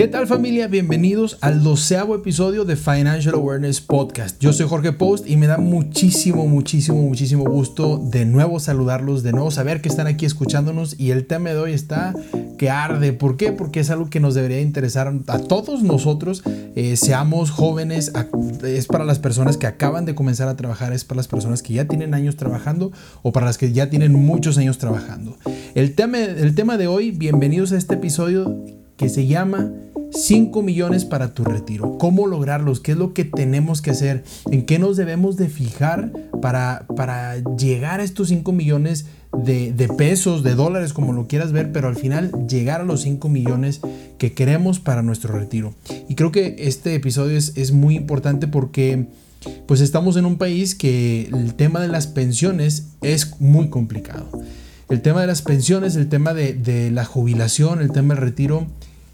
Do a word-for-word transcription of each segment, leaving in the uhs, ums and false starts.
¿Qué tal, familia? Bienvenidos al doceavo episodio de Financial Awareness Podcast. Yo soy Jorge Post y me da muchísimo, muchísimo, muchísimo gusto de nuevo saludarlos, de nuevo saber que están aquí escuchándonos, y el tema de hoy está que arde. ¿Por qué? Porque es algo que nos debería interesar a todos nosotros, eh, seamos jóvenes, a, es para las personas que acaban de comenzar a trabajar, es para las personas que ya tienen años trabajando o para las que ya tienen muchos años trabajando. El tema, el tema de hoy, bienvenidos a este episodio que se llama cinco millones para tu retiro. ¿Cómo lograrlos? ¿Qué es lo que tenemos que hacer? ¿En qué nos debemos de fijar para, para llegar a estos cinco millones de, de pesos, de dólares, como lo quieras ver, pero al final llegar a los cinco millones que queremos para nuestro retiro? Y creo que este episodio es, es muy importante porque pues estamos en un país que el tema de las pensiones es muy complicado. El tema de las pensiones, el tema de, de la jubilación, el tema del retiro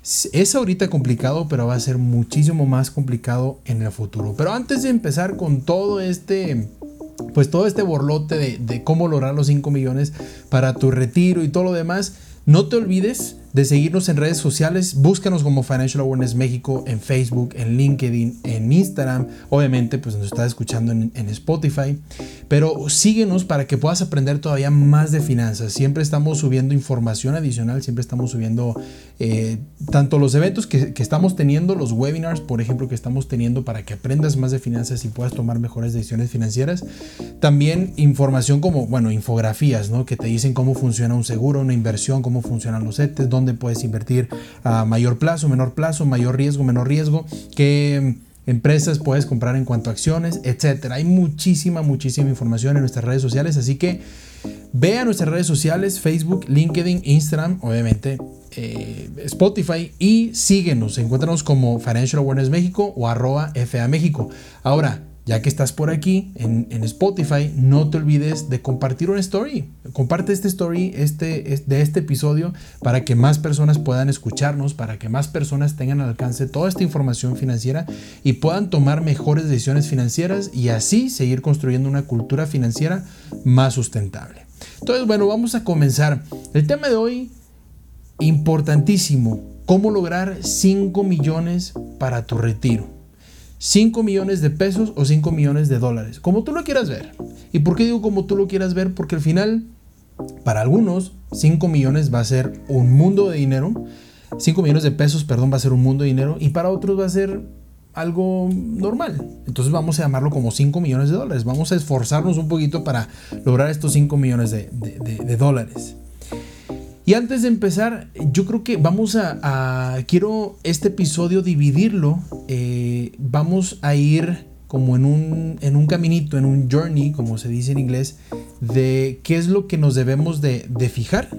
es ahorita complicado, pero va a ser muchísimo más complicado en el futuro. Pero antes de empezar con todo este, pues todo este borlote de, de cómo lograr los cinco millones para tu retiro y todo lo demás, no te olvides de seguirnos en redes sociales. Búscanos como Financial Awareness México en Facebook, en LinkedIn, en Instagram. Obviamente, pues nos estás escuchando en, en Spotify. Pero síguenos para que puedas aprender todavía más de finanzas. Siempre estamos subiendo información adicional. Siempre estamos subiendo eh, tanto los eventos que, que estamos teniendo, los webinars, por ejemplo, que estamos teniendo para que aprendas más de finanzas y puedas tomar mejores decisiones financieras. También información como, bueno, infografías, ¿no? Que te dicen cómo funciona un seguro, una inversión, cómo funcionan los C E T Es, dónde puedes invertir a mayor plazo, menor plazo, mayor riesgo, menor riesgo, qué empresas puedes comprar en cuanto a acciones, etcétera. Hay muchísima, muchísima información en nuestras redes sociales, así que ve a nuestras redes sociales, Facebook, LinkedIn, Instagram, obviamente, eh, Spotify, y síguenos. Encuéntranos como Financial Awareness México o arroba F A México. Ahora, ya que estás por aquí en, en Spotify, no te olvides de compartir una story. Comparte este story este, de este episodio para que más personas puedan escucharnos, para que más personas tengan al alcance toda esta información financiera y puedan tomar mejores decisiones financieras y así seguir construyendo una cultura financiera más sustentable. Entonces, bueno, vamos a comenzar. El tema de hoy, importantísimo: cómo lograr cinco millones para tu retiro. cinco millones de pesos o cinco millones de dólares, como tú lo quieras ver. ¿Y por qué digo como tú lo quieras ver? Porque al final, para algunos, cinco millones va a ser un mundo de dinero. cinco millones de pesos, perdón, va a ser un mundo de dinero. Y para otros va a ser algo normal. Entonces vamos a llamarlo como cinco millones de dólares. Vamos a esforzarnos un poquito para lograr estos cinco millones de, de, de, de dólares. Y antes de empezar, yo creo que vamos a, a quiero este episodio dividirlo, eh, vamos a ir como en un, en un caminito, en un journey, como se dice en inglés, de qué es lo que nos debemos de, de fijar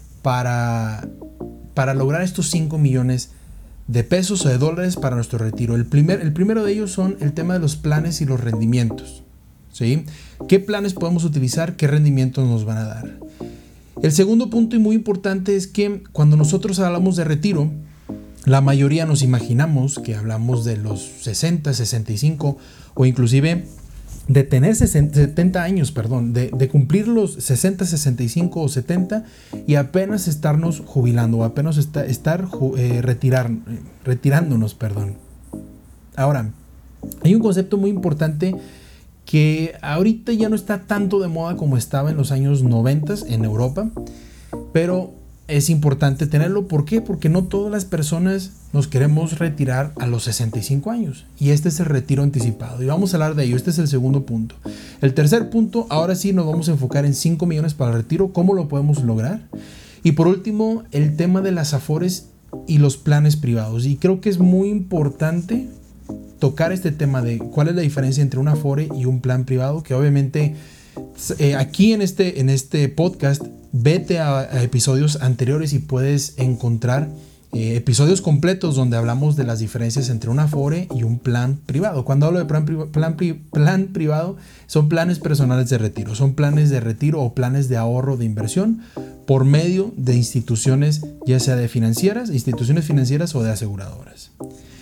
para, para lograr estos cinco millones de pesos o de dólares para nuestro retiro. El, primer, el primero de ellos son el tema de los planes y los rendimientos, ¿sí? ¿Qué planes podemos utilizar? ¿Qué rendimientos nos van a dar? El segundo punto y muy importante es que cuando nosotros hablamos de retiro, la mayoría nos imaginamos que hablamos de los sesenta, sesenta y cinco o inclusive de tener setenta años, perdón, de, de cumplir los sesenta, sesenta y cinco o setenta y apenas estarnos jubilando o apenas está, estar eh, retirar, retirándonos, perdón. Ahora, hay un concepto muy importante que ahorita ya no está tanto de moda como estaba en los años noventa en Europa, pero es importante tenerlo. ¿Por qué? Porque no todas las personas nos queremos retirar a los sesenta y cinco años, y este es el retiro anticipado, y vamos a hablar de ello. Este es el segundo punto. El tercer punto, ahora sí nos vamos a enfocar en cinco millones para el retiro, cómo lo podemos lograr. Y por último, el tema de las afores y los planes privados, y creo que es muy importante tocar este tema de cuál es la diferencia entre un afore y un plan privado, que obviamente eh, aquí en este, en este podcast vete a, a episodios anteriores y puedes encontrar eh, episodios completos donde hablamos de las diferencias entre un afore y un plan privado. Cuando hablo de plan, plan, plan privado, son planes personales de retiro, son planes de retiro o planes de ahorro de inversión por medio de instituciones, ya sea de financieras, instituciones financieras o de aseguradoras.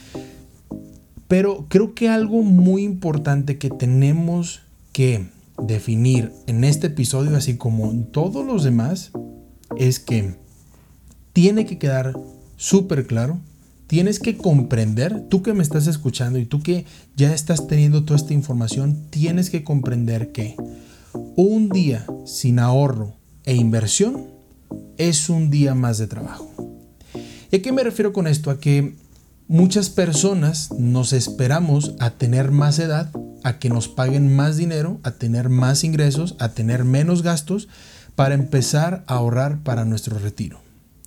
Pero creo que algo muy importante que tenemos que definir en este episodio, así como en todos los demás, es que tiene que quedar súper claro tienes que comprender, tú que me estás escuchando y tú que ya estás teniendo toda esta información, tienes que comprender que un día sin ahorro e inversión es un día más de trabajo. ¿Y a qué me refiero con esto? A que muchas personas nos esperamos a tener más edad, a que nos paguen más dinero, a tener más ingresos, a tener menos gastos para empezar a ahorrar para nuestro retiro.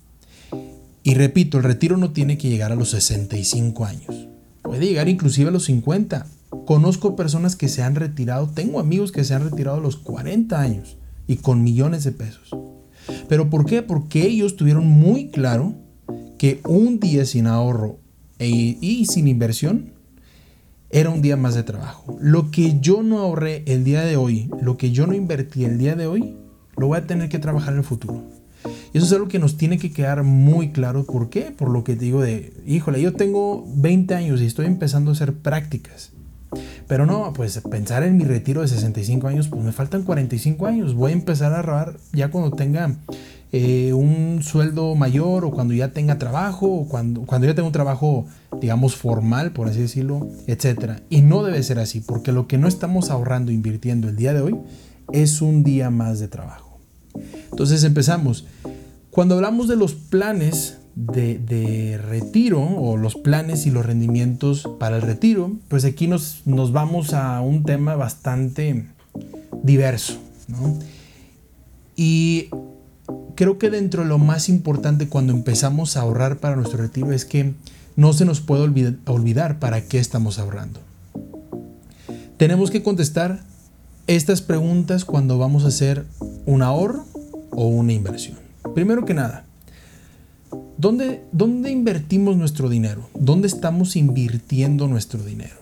Y repito, el retiro no tiene que llegar a los sesenta y cinco años. Puede llegar inclusive a los cincuenta. Conozco personas que se han retirado, tengo amigos que se han retirado a los cuarenta años y con millones de pesos. ¿Pero por qué? Porque ellos tuvieron muy claro que un día sin ahorro e, y sin inversión era un día más de trabajo. Lo que yo no ahorré el día de hoy, lo que yo no invertí el día de hoy, lo voy a tener que trabajar en el futuro. Y eso es algo que nos tiene que quedar muy claro. ¿Por qué? Por lo que te digo de, híjole, yo tengo veinte años y estoy empezando a hacer prácticas. Pero no, pues pensar en mi retiro de sesenta y cinco años, pues me faltan cuarenta y cinco años. Voy a empezar a ahorrar ya cuando tenga eh, un sueldo mayor o cuando ya tenga trabajo o cuando, cuando ya tenga un trabajo, digamos, formal, por así decirlo, etcétera. Y no debe ser así, porque lo que no estamos ahorrando, invirtiendo el día de hoy, es un día más de trabajo. Entonces empezamos. Cuando hablamos de los planes de, de retiro o los planes y los rendimientos para el retiro, pues aquí nos, nos vamos a un tema bastante diverso, ¿no? Y creo que dentro de lo más importante cuando empezamos a ahorrar para nuestro retiro es que no se nos puede olvidar, olvidar para qué estamos ahorrando. Tenemos que contestar estas preguntas cuando vamos a hacer un ahorro o una inversión. Primero que nada, ¿dónde, ¿dónde invertimos nuestro dinero? ¿Dónde estamos invirtiendo nuestro dinero?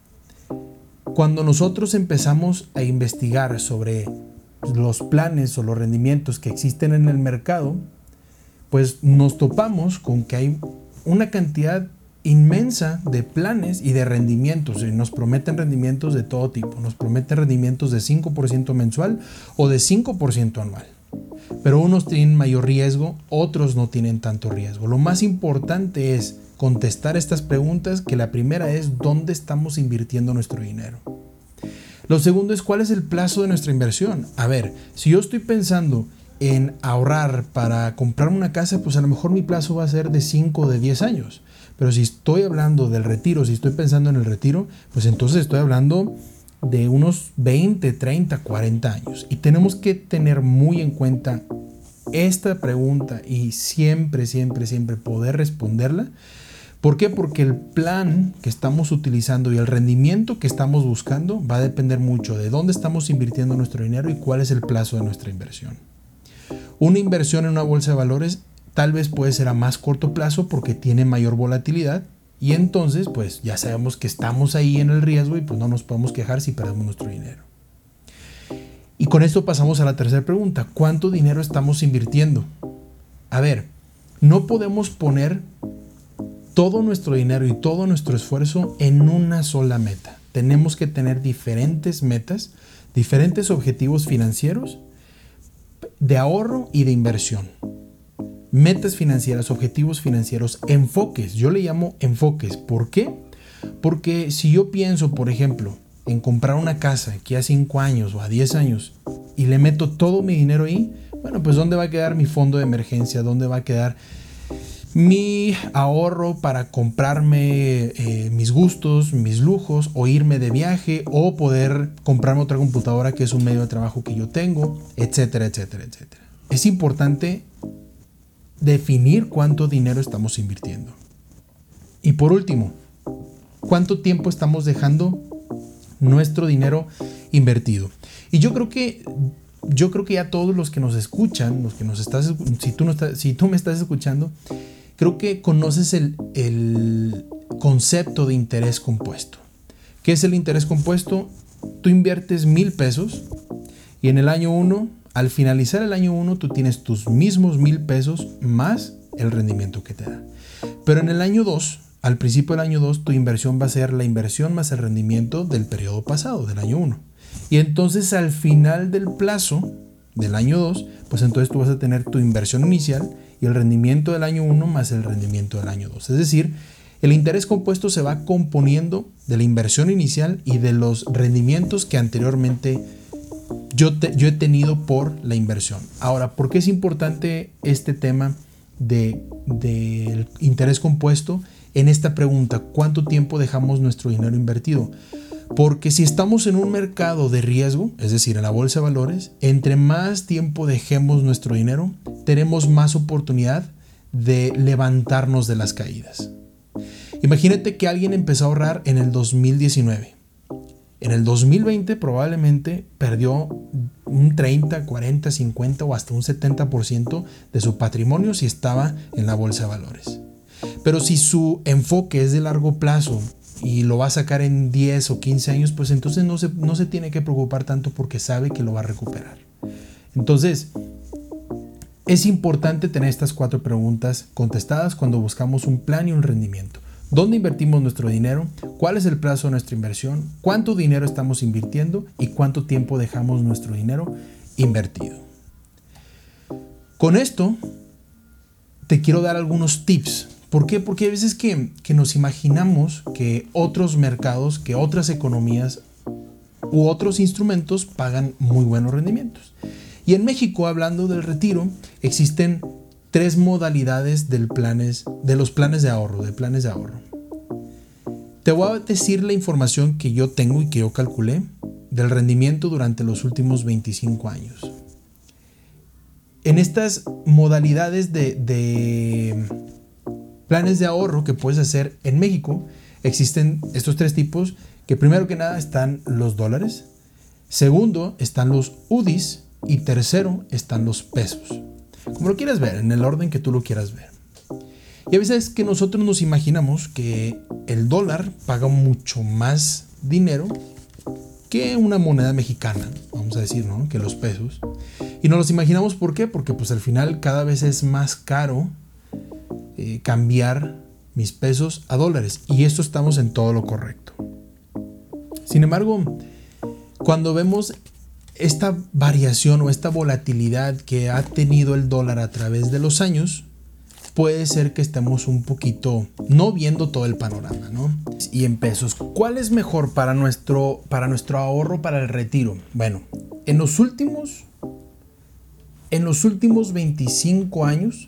Cuando nosotros empezamos a investigar sobre los planes o los rendimientos que existen en el mercado, pues nos topamos con que hay una cantidad inmensa de planes y de rendimientos, y nos prometen rendimientos de todo tipo, nos prometen rendimientos de cinco por ciento mensual o de cinco por ciento anual. Pero unos tienen mayor riesgo, otros no tienen tanto riesgo. Lo más importante es contestar estas preguntas, que la primera es ¿dónde estamos invirtiendo nuestro dinero? Lo segundo es ¿cuál es el plazo de nuestra inversión? A ver, si yo estoy pensando en ahorrar para comprar una casa, pues a lo mejor mi plazo va a ser de cinco o de diez años. Pero si estoy hablando del retiro, si estoy pensando en el retiro, pues entonces estoy hablando de unos veinte, treinta, cuarenta años. Y tenemos que tener muy en cuenta esta pregunta y siempre, siempre, siempre poder responderla. ¿Por qué? Porque el plan que estamos utilizando y el rendimiento que estamos buscando va a depender mucho de dónde estamos invirtiendo nuestro dinero y cuál es el plazo de nuestra inversión. Una inversión en una bolsa de valores tal vez puede ser a más corto plazo porque tiene mayor volatilidad. Y entonces, pues ya sabemos que estamos ahí en el riesgo y pues no nos podemos quejar si perdemos nuestro dinero. Y con esto pasamos a la tercera pregunta. ¿Cuánto dinero estamos invirtiendo? A ver, no podemos poner todo nuestro dinero y todo nuestro esfuerzo en una sola meta. Tenemos que tener diferentes metas, diferentes objetivos financieros, de ahorro y de inversión. Metas financieras, objetivos financieros, enfoques. Yo le llamo enfoques. ¿Por qué? Porque si yo pienso, por ejemplo, en comprar una casa aquí a cinco años o a diez años y le meto todo mi dinero ahí, bueno, pues ¿dónde va a quedar mi fondo de emergencia? ¿Dónde va a quedar mi ahorro para comprarme eh, mis gustos, mis lujos, o irme de viaje, o poder comprarme otra computadora que es un medio de trabajo que yo tengo, etcétera, etcétera, etcétera? Es importante definir cuánto dinero estamos invirtiendo. Y por último, ¿cuánto tiempo estamos dejando nuestro dinero invertido? Y yo creo que yo creo que ya todos los que nos escuchan, los que nos estás, si tú no estás, si tú me estás escuchando, creo que conoces el, el concepto de interés compuesto. ¿Qué es el interés compuesto? Tú inviertes mil pesos y en el año uno, al finalizar el año uno, tú tienes tus mismos mil pesos más el rendimiento que te da. Pero en el año dos, al principio del año dos, tu inversión va a ser la inversión más el rendimiento del periodo pasado, del año uno. Y entonces al final del plazo del año dos, pues entonces tú vas a tener tu inversión inicial y el rendimiento del año uno más el rendimiento del año dos. Es decir, El interés compuesto se va componiendo de la inversión inicial y de los rendimientos que anteriormente yo, te, yo he tenido por la inversión. Ahora, ¿por qué es importante este tema de, del interés compuesto en esta pregunta? ¿Cuánto tiempo dejamos nuestro dinero invertido? Porque si estamos en un mercado de riesgo, es decir, en la bolsa de valores, entre más tiempo dejemos nuestro dinero, tenemos más oportunidad de levantarnos de las caídas. Imagínate que alguien empezó a ahorrar en el dos mil diecinueve. En el dos mil veinte probablemente perdió un treinta, cuarenta, cincuenta o hasta un setenta por ciento de su patrimonio si estaba en la bolsa de valores. Pero si su enfoque es de largo plazo y lo va a sacar en diez o quince años, pues entonces no se, no se tiene que preocupar tanto porque sabe que lo va a recuperar. Entonces, es importante tener estas cuatro preguntas contestadas cuando buscamos un plan y un rendimiento. ¿Dónde invertimos nuestro dinero? ¿Cuál es el plazo de nuestra inversión? ¿Cuánto dinero estamos invirtiendo? ¿Y cuánto tiempo dejamos nuestro dinero invertido? Con esto, te quiero dar algunos tips. ¿Por qué? Porque hay veces que, que nos imaginamos que otros mercados, que otras economías u otros instrumentos pagan muy buenos rendimientos. Y en México, hablando del retiro, existen tres modalidades del planes, de los planes de ahorro, de planes de ahorro. Te voy a decir la información que yo tengo y que yo calculé del rendimiento durante los últimos veinticinco años. En estas modalidades de, de planes de ahorro que puedes hacer en México, existen estos tres tipos, que primero que nada están los dólares, segundo están los U D Is y tercero están los pesos. Como lo quieras ver, en el orden que tú lo quieras ver. Y a veces que nosotros nos imaginamos que el dólar paga mucho más dinero que una moneda mexicana, vamos a decir, ¿no? Que los pesos. Y nos los imaginamos, ¿por qué? Porque pues al final cada vez es más caro eh, cambiar mis pesos a dólares. Y esto estamos en todo lo correcto. Sin embargo, cuando vemos esta variación o esta volatilidad que ha tenido el dólar a través de los años, puede ser que estemos un poquito no viendo todo el panorama, ¿no? Y en pesos, ¿cuál es mejor para nuestro, para nuestro ahorro para el retiro? Bueno, en los últimos, en los últimos veinticinco años,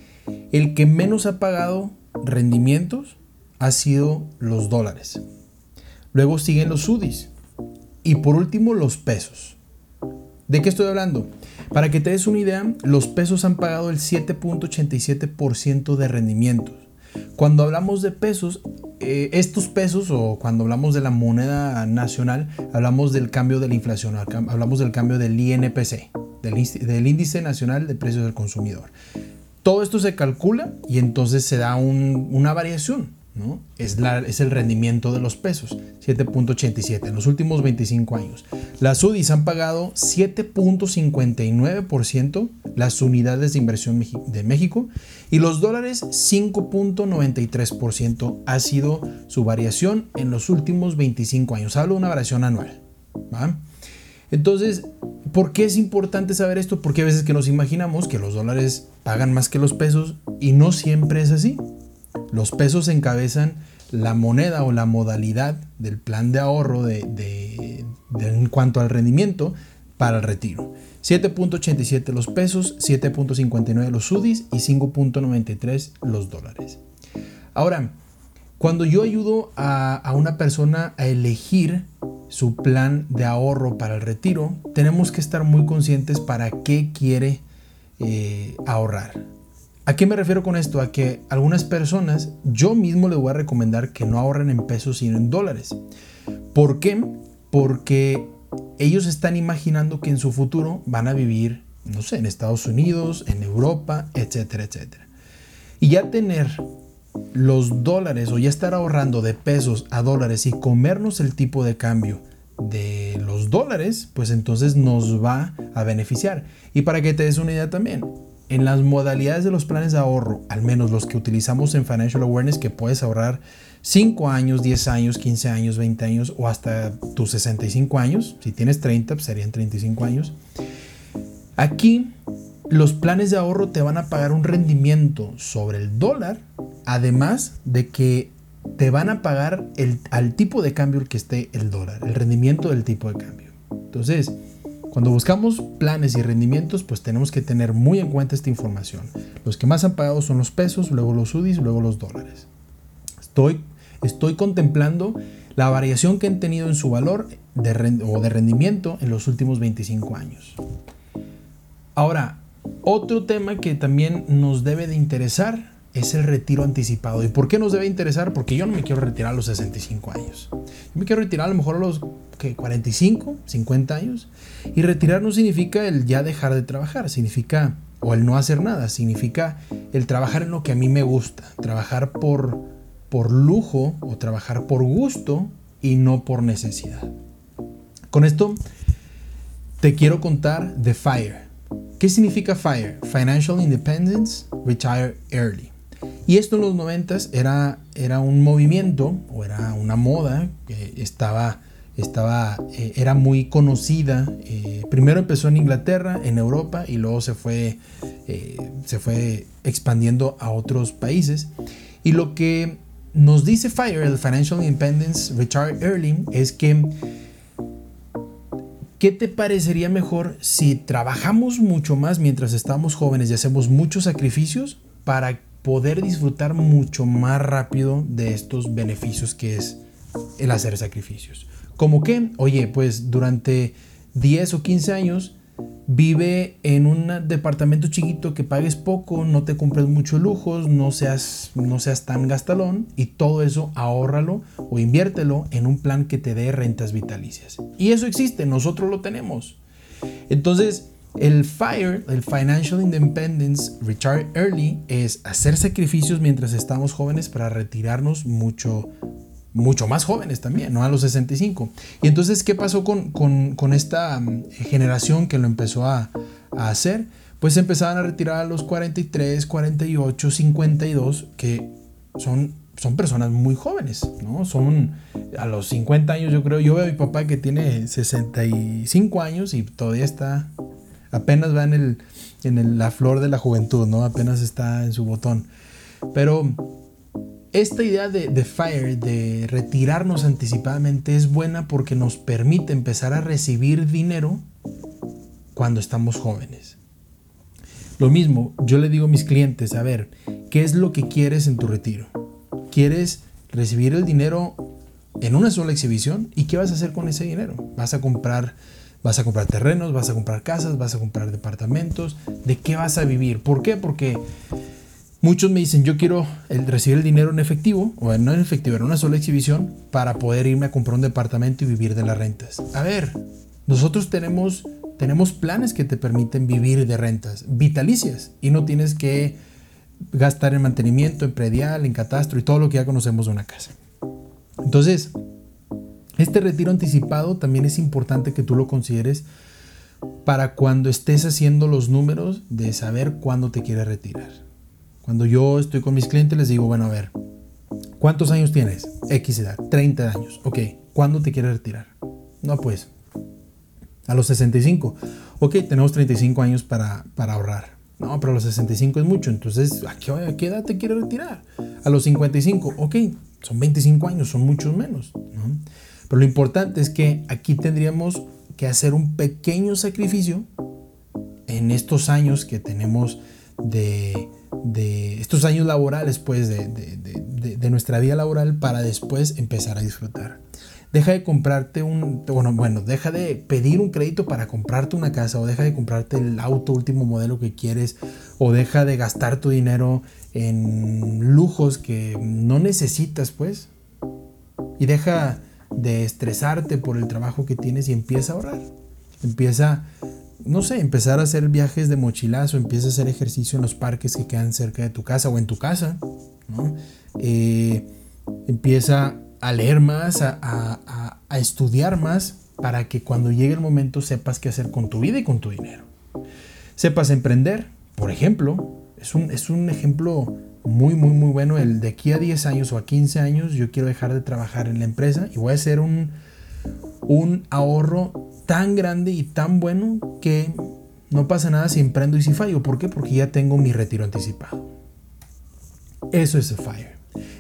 el que menos ha pagado rendimientos ha sido los dólares. Luego siguen los U D Is y por último los pesos. ¿De qué estoy hablando? Para que te des una idea, los pesos han pagado el siete punto ochenta y siete por ciento de rendimientos. Cuando hablamos de pesos, eh, estos pesos o cuando hablamos de la moneda nacional, hablamos del cambio de la inflación, hablamos del cambio del I N P C, del, del Índice Nacional de Precios del Consumidor. Todo esto se calcula y entonces se da un, una variación, ¿no? Es, la, es el rendimiento de los pesos, siete punto ochenta y siete en los últimos veinticinco años. Las U D Is han pagado siete punto cincuenta y nueve por ciento las unidades de inversión de México y los dólares cinco punto noventa y tres por ciento ha sido su variación en los últimos veinticinco años. Hablo de una variación anual, ¿va? Entonces, ¿por qué es importante saber esto? Porque a veces que nos imaginamos que los dólares pagan más que los pesos y no siempre es así. Los pesos encabezan la moneda o la modalidad del plan de ahorro de, de, de, en cuanto al rendimiento para el retiro. siete punto ochenta y siete los pesos, siete punto cincuenta y nueve los U D Is y cinco punto noventa y tres los dólares. Ahora, cuando yo ayudo a, a una persona a elegir su plan de ahorro para el retiro, tenemos que estar muy conscientes para qué quiere eh, ahorrar. ¿A qué me refiero con esto? A que algunas personas, yo mismo les voy a recomendar que no ahorren en pesos sino en dólares. ¿Por qué? Porque ellos están imaginando que en su futuro van a vivir, no sé, en Estados Unidos, en Europa, etcétera, etcétera. Y ya tener los dólares o ya estar ahorrando de pesos a dólares y comernos el tipo de cambio de los dólares, pues entonces nos va a beneficiar. Y para que te des una idea también, en las modalidades de los planes de ahorro, al menos los que utilizamos en Financial Awareness, que puedes ahorrar cinco años, diez años, quince años, veinte años o hasta tus sesenta y cinco años, si tienes treinta, pues serían treinta y cinco años. Aquí los planes de ahorro te van a pagar un rendimiento sobre el dólar, además de que te van a pagar el, al tipo de cambio que esté el dólar, el rendimiento del tipo de cambio. Entonces, cuando buscamos planes y rendimientos, pues tenemos que tener muy en cuenta esta información. Los que más han pagado son los pesos, luego los U D Is, luego los dólares. Estoy, estoy contemplando la variación que han tenido en su valor de rend- o de rendimiento en los últimos veinticinco años. Ahora, otro tema que también nos debe de interesar es el retiro anticipado. ¿Y por qué nos debe interesar? Porque yo no me quiero retirar a los sesenta y cinco años. Yo me quiero retirar a lo mejor a los ¿qué? cuarenta y cinco, cincuenta años. Y retirar no significa el ya dejar de trabajar, significa, o el no hacer nada, significa el trabajar en lo que a mí me gusta, trabajar por, por lujo o trabajar por gusto y no por necesidad. Con esto te quiero contar de FIRE. ¿Qué significa FIRE? Financial Independence, Retire Early. Y esto en los noventas era, era un movimiento o era una moda que estaba, estaba, eh, era muy conocida. Eh, primero empezó en Inglaterra, en Europa, y luego se fue, eh, se fue expandiendo a otros países. Y lo que nos dice FIRE, el Financial Independence Retire Early, es que ¿qué te parecería mejor si trabajamos mucho más mientras estamos jóvenes y hacemos muchos sacrificios para poder disfrutar mucho más rápido de estos beneficios que es el hacer sacrificios? ¿Cómo qué? Oye, pues durante diez o quince años vive en un departamento chiquito que pagues poco, no te compres muchos lujos, no seas, no seas tan gastalón, y todo eso ahórralo o inviértelo en un plan que te dé rentas vitalicias. Y eso existe, nosotros lo tenemos. Entonces, el FIRE, el Financial Independence Retire Early, es hacer sacrificios mientras estamos jóvenes para retirarnos mucho mucho más jóvenes también, no a los sesenta y cinco. Y entonces, ¿qué pasó con, con, con esta generación que lo empezó a, a hacer? Pues empezaban a retirar a los cuarenta y tres, cuarenta y ocho, cincuenta y dos, que son, son personas muy jóvenes, ¿no? Son a los cincuenta años, yo creo. Yo veo a mi papá que tiene sesenta y cinco años y todavía está, apenas va en, el, en el, la flor de la juventud, ¿no? Apenas está en su botón. Pero esta idea de, de FIRE, de retirarnos anticipadamente, es buena porque nos permite empezar a recibir dinero cuando estamos jóvenes. Lo mismo, yo le digo a mis clientes, a ver, ¿qué es lo que quieres en tu retiro? ¿Quieres recibir el dinero en una sola exhibición? ¿Y qué vas a hacer con ese dinero? ¿Vas a comprar, vas a comprar terrenos? ¿Vas a comprar casas? ¿Vas a comprar departamentos? ¿De qué vas a vivir? ¿Por qué? Porque muchos me dicen, yo quiero el, recibir el dinero en efectivo, o no en efectivo, en una sola exhibición, para poder irme a comprar un departamento y vivir de las rentas. A ver, nosotros tenemos, tenemos planes que te permiten vivir de rentas vitalicias y no tienes que gastar en mantenimiento, en predial, en catastro y todo lo que ya conocemos de una casa. Entonces, este retiro anticipado también es importante que tú lo consideres para cuando estés haciendo los números de saber cuándo te quieres retirar. Cuando yo estoy con mis clientes les digo, bueno, a ver, ¿cuántos años tienes? X edad, treinta años. Ok, ¿cuándo te quieres retirar? No, pues, a los sesenta y cinco. Ok, tenemos treinta y cinco años para, para ahorrar. No, pero a los sesenta y cinco es mucho. Entonces, ¿a qué, a qué edad te quieres retirar? A los cincuenta y cinco. Ok, son veinticinco años, son muchos menos, ¿no? Pero lo importante es que aquí tendríamos que hacer un pequeño sacrificio en estos años que tenemos de... de estos años laborales, pues de, de, de, de nuestra vida laboral, para después empezar a disfrutar. Deja de comprarte un, bueno, bueno, deja de pedir un crédito para comprarte una casa, o deja de comprarte el auto último modelo que quieres, o deja de gastar tu dinero en lujos que no necesitas, pues, y deja de estresarte por el trabajo que tienes y empieza a ahorrar. Empieza, no sé, empezar a hacer viajes de mochilazo, empieza a hacer ejercicio en los parques que quedan cerca de tu casa o en tu casa, ¿no? Eh, empieza a leer más, a, a, a estudiar más, para que cuando llegue el momento sepas qué hacer con tu vida y con tu dinero. Sepas emprender, por ejemplo, es un, es un ejemplo muy, muy, muy bueno. El de aquí a diez años o a quince años yo quiero dejar de trabajar en la empresa y voy a hacer un, un ahorro tan grande y tan bueno que no pasa nada si emprendo y si fallo. ¿Por qué? Porque ya tengo mi retiro anticipado. Eso es el FIRE.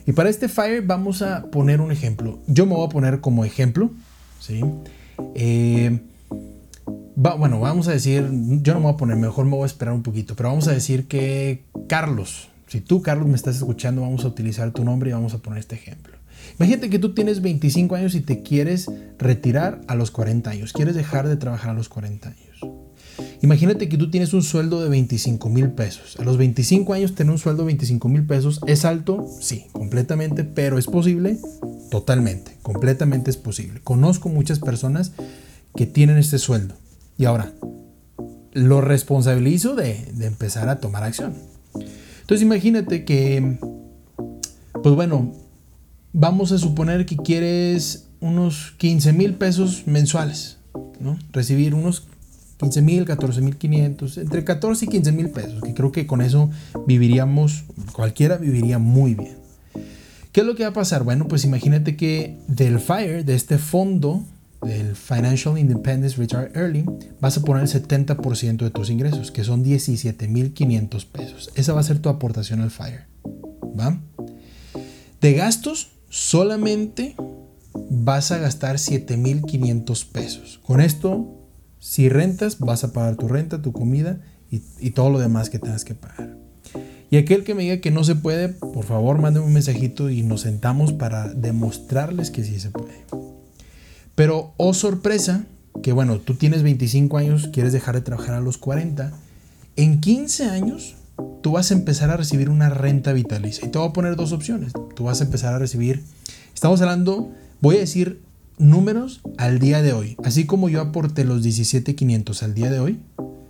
Y para este FIRE vamos a poner un ejemplo. Yo me voy a poner como ejemplo, ¿sí? Eh, va, bueno, vamos a decir, yo no me voy a poner, mejor me voy a esperar un poquito, pero vamos a decir que Carlos, si tú, Carlos, me estás escuchando, vamos a utilizar tu nombre y vamos a poner este ejemplo. Imagínate que tú tienes veinticinco años y te quieres retirar a los cuarenta años, quieres dejar de trabajar a los cuarenta años. Imagínate que tú tienes un sueldo de veinticinco mil pesos. A los veinticinco años tener un sueldo de veinticinco mil pesos, ¿es alto? Sí, completamente, pero ¿es posible? Totalmente, completamente es posible. Conozco muchas personas que tienen este sueldo y ahora lo responsabilizo de, de empezar a tomar acción. Entonces imagínate que, pues bueno, vamos a suponer que quieres unos quince mil pesos mensuales, ¿no? Recibir unos quince mil, catorce mil quinientos, entre catorce y quince mil pesos, que creo que con eso viviríamos, cualquiera viviría muy bien. ¿Qué es lo que va a pasar? Bueno, pues imagínate que del FIRE, de este fondo, del Financial Independence Retire Early, vas a poner el setenta por ciento de tus ingresos, que son diecisiete mil quinientos pesos. Esa va a ser tu aportación al FIRE, ¿va? De gastos, solamente vas a gastar siete mil quinientos pesos. Con esto, si rentas, vas a pagar tu renta, tu comida y, y todo lo demás que tengas que pagar. Y aquel que me diga que no se puede, por favor, mándame un mensajito y nos sentamos para demostrarles que sí se puede. Pero, oh sorpresa, que bueno, tú tienes veinticinco años, quieres dejar de trabajar a los cuarenta. En quince años, tú vas a empezar a recibir una renta vitalicia. Y te voy a poner dos opciones. Tú vas a empezar a recibir, estamos hablando, voy a decir números al día de hoy. Así como yo aporté los diecisiete mil quinientos al día de hoy,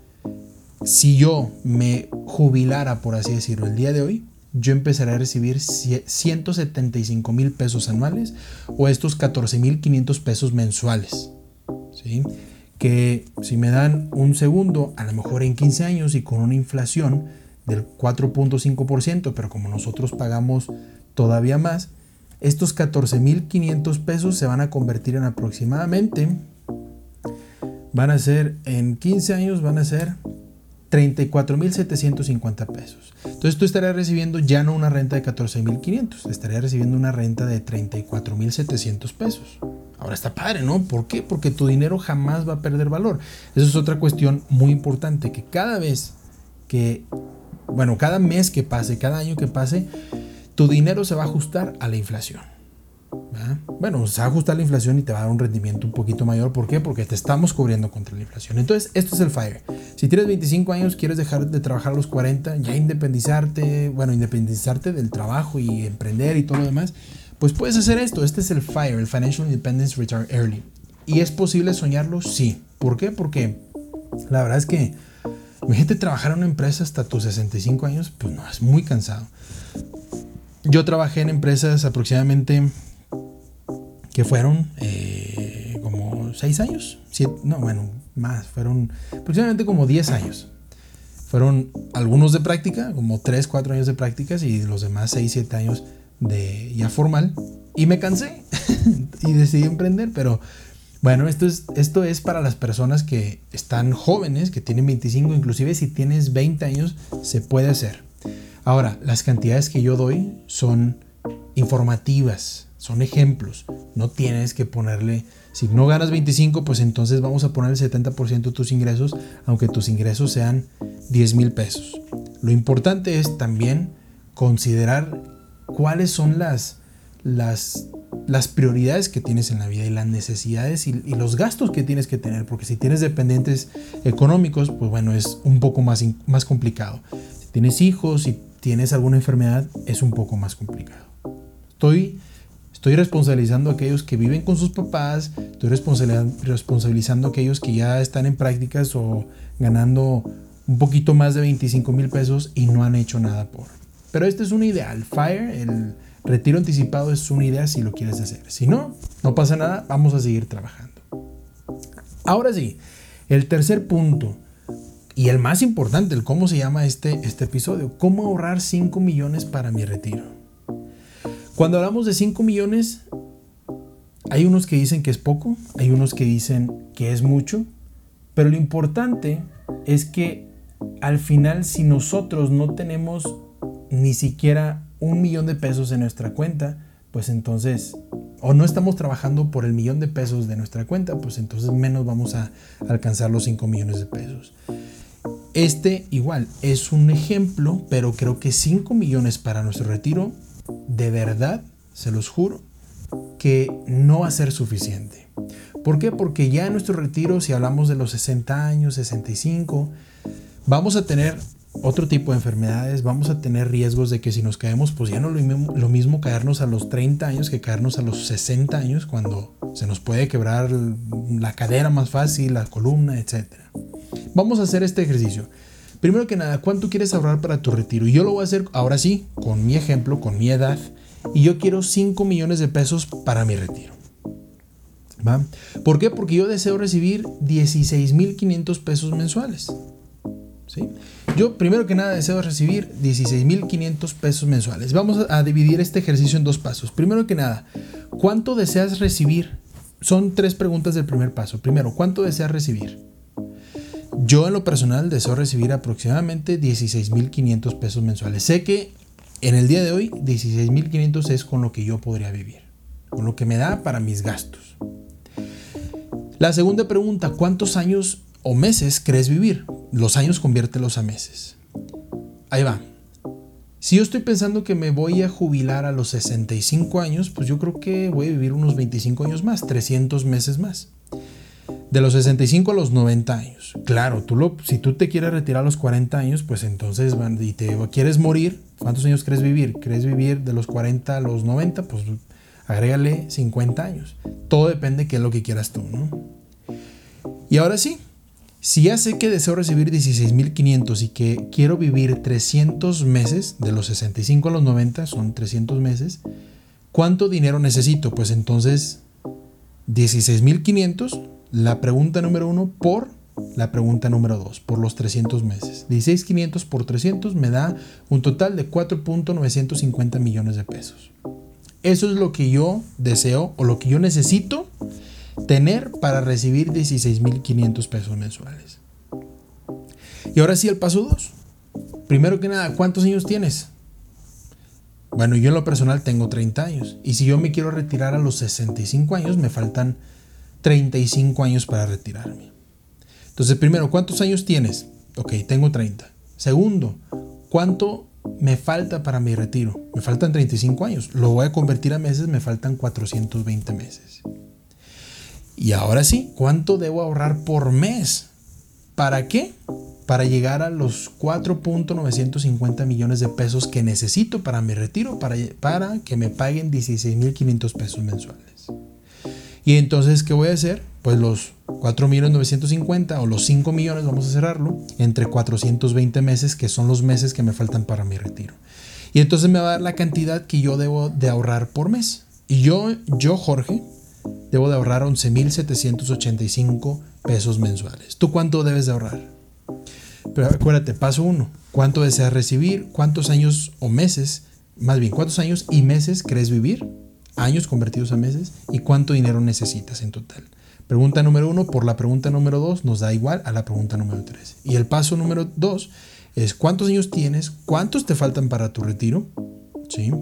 si yo me jubilara, por así decirlo, el día de hoy, yo empezaré a recibir ciento setenta y cinco mil pesos anuales o estos catorce mil quinientos pesos mensuales, ¿sí? Que si me dan un segundo, a lo mejor en quince años y con una inflación del cuatro punto cinco por ciento, pero como nosotros pagamos todavía más, estos catorce mil quinientos pesos se van a convertir en aproximadamente, van a ser, en quince años van a ser treinta y cuatro mil setecientos cincuenta pesos. Entonces tú estarías recibiendo ya no una renta de catorce mil quinientos, estarías recibiendo una renta de treinta y cuatro mil setecientos pesos. Ahora está padre, ¿no? ¿Por qué? Porque tu dinero jamás va a perder valor. Eso es otra cuestión muy importante, que cada vez que, bueno, cada mes que pase, cada año que pase, tu dinero se va a ajustar a la inflación. ¿verdad? Bueno, se va a ajustar la inflación y te va a dar un rendimiento un poquito mayor. ¿Por qué? Porque te estamos cubriendo contra la inflación. Entonces, esto es el FIRE. Si tienes veinticinco años, quieres dejar de trabajar a los cuarenta, ya independizarte, bueno, independizarte del trabajo y emprender y todo lo demás, pues puedes hacer esto. Este es el FIRE, el Financial Independence Retire Early. ¿Y es posible soñarlo? Sí. ¿Por qué? Porque la verdad es que imagínate trabajar en una empresa hasta tus sesenta y cinco años, pues no, es muy cansado. Yo trabajé en empresas aproximadamente que fueron eh, como seis años, siete, no, bueno, más, fueron aproximadamente como diez años. Fueron algunos de práctica, como tres, cuatro años de prácticas y los demás seis, siete años de ya formal. Y me cansé y decidí emprender, pero bueno, esto es, esto es para las personas que están jóvenes, que tienen veinticinco, inclusive si tienes veinte años, se puede hacer. Ahora, las cantidades que yo doy son informativas, son ejemplos. No tienes que ponerle, si no ganas veinticinco, pues entonces vamos a poner el setenta por ciento de tus ingresos, aunque tus ingresos sean diez mil pesos. Lo importante es también considerar cuáles son las, las, las prioridades que tienes en la vida y las necesidades y, y los gastos que tienes que tener, porque si tienes dependientes económicos, pues bueno, es un poco más, más complicado. Si tienes hijos, si tienes alguna enfermedad, es un poco más complicado. Estoy, estoy responsabilizando a aquellos que viven con sus papás, estoy responsabilizando a aquellos que ya están en prácticas o ganando un poquito más de veinticinco mil pesos y no han hecho nada por. Pero este es una idea, el FIRE, el retiro anticipado es una idea si lo quieres hacer. Si no, no pasa nada, vamos a seguir trabajando. Ahora sí, el tercer punto y el más importante, el cómo se llama este, este episodio, cómo ahorrar cinco millones para mi retiro. Cuando hablamos de cinco millones, hay unos que dicen que es poco, hay unos que dicen que es mucho, pero lo importante es que al final, si nosotros no tenemos ni siquiera un millón de pesos en nuestra cuenta, pues entonces, o no estamos trabajando por el millón de pesos de nuestra cuenta, pues entonces menos vamos a alcanzar los cinco millones de pesos. Este igual es un ejemplo, pero creo que cinco millones para nuestro retiro, de verdad, se los juro, que no va a ser suficiente. ¿Por qué? Porque ya en nuestro retiro, si hablamos de los sesenta años, sesenta y cinco, vamos a tener otro tipo de enfermedades, vamos a tener riesgos de que si nos caemos, pues ya no es lo mismo, lo mismo caernos a los treinta años que caernos a los sesenta años, cuando se nos puede quebrar la cadera más fácil, la columna, etcétera. Vamos a hacer este ejercicio. Primero que nada, ¿cuánto quieres ahorrar para tu retiro? Y yo lo voy a hacer ahora sí, con mi ejemplo, con mi edad, y yo quiero cinco millones de pesos para mi retiro. ¿Va? ¿Por qué? Porque yo deseo recibir dieciséis mil quinientos pesos mensuales. ¿Sí? Yo primero que nada deseo recibir dieciséis mil quinientos pesos mensuales. Vamos a dividir este ejercicio en dos pasos. Primero que nada, ¿cuánto deseas recibir? Son tres preguntas del primer paso. Primero, ¿cuánto deseas recibir? Yo en lo personal deseo recibir aproximadamente dieciséis mil quinientos pesos mensuales. Sé que en el día de hoy dieciséis mil quinientos es con lo que yo podría vivir, con lo que me da para mis gastos. La segunda pregunta, ¿cuántos años o meses crees vivir? Los años conviértelos a meses. Ahí va. Si yo estoy pensando que me voy a jubilar a los sesenta y cinco años, pues yo creo que voy a vivir unos veinticinco años más, trescientos meses más. De los sesenta y cinco a los noventa años. Claro, tú lo, si tú te quieres retirar a los cuarenta años, pues entonces y te quieres morir, ¿cuántos años crees vivir? ¿Crees vivir de los cuarenta a los noventa? Pues agrégale cincuenta años. Todo depende de qué es lo que quieras tú, ¿no? Y ahora sí, si ya sé que deseo recibir dieciséis mil quinientos y que quiero vivir trescientos meses, de los sesenta y cinco a los noventa son trescientos meses, ¿cuánto dinero necesito? Pues entonces dieciséis mil quinientos, la pregunta número uno por la pregunta número dos, por los trescientos meses. dieciséis mil quinientos por trescientos me da un total de cuatro mil novecientos cincuenta millones de pesos. Eso es lo que yo deseo o lo que yo necesito tener para recibir dieciséis mil quinientos pesos mensuales. Y ahora sí, el paso dos. Primero que nada, ¿cuántos años tienes? Bueno, yo en lo personal tengo treinta años. Y si yo me quiero retirar a los sesenta y cinco años, me faltan treinta y cinco años para retirarme. Entonces, primero, ¿cuántos años tienes? Ok, tengo treinta. Segundo, ¿cuánto me falta para mi retiro? Me faltan treinta y cinco años. Lo voy a convertir a meses, me faltan cuatrocientos veinte meses. Y ahora sí, ¿cuánto debo ahorrar por mes? ¿Para qué? Para llegar a los cuatro mil novecientos cincuenta millones de pesos que necesito para mi retiro, para, para que me paguen dieciséis mil quinientos pesos mensuales. Y entonces, ¿qué voy a hacer? Pues los cuatro mil novecientos cincuenta o los cinco millones, vamos a cerrarlo, entre cuatrocientos veinte meses, que son los meses que me faltan para mi retiro. Y entonces me va a dar la cantidad que yo debo de ahorrar por mes. Y yo, yo Jorge, debo de ahorrar once mil setecientos ochenta y cinco pesos mensuales. ¿Tú cuánto debes de ahorrar? Pero acuérdate, paso uno, ¿cuánto deseas recibir? ¿Cuántos años o meses, más bien, cuántos años y meses crees vivir? Años convertidos a meses. ¿Y cuánto dinero necesitas en total? Pregunta número uno por la pregunta número dos nos da igual a la pregunta número tres. Y el paso número dos es ¿cuántos años tienes? ¿Cuántos te faltan para tu retiro? ¿Sí?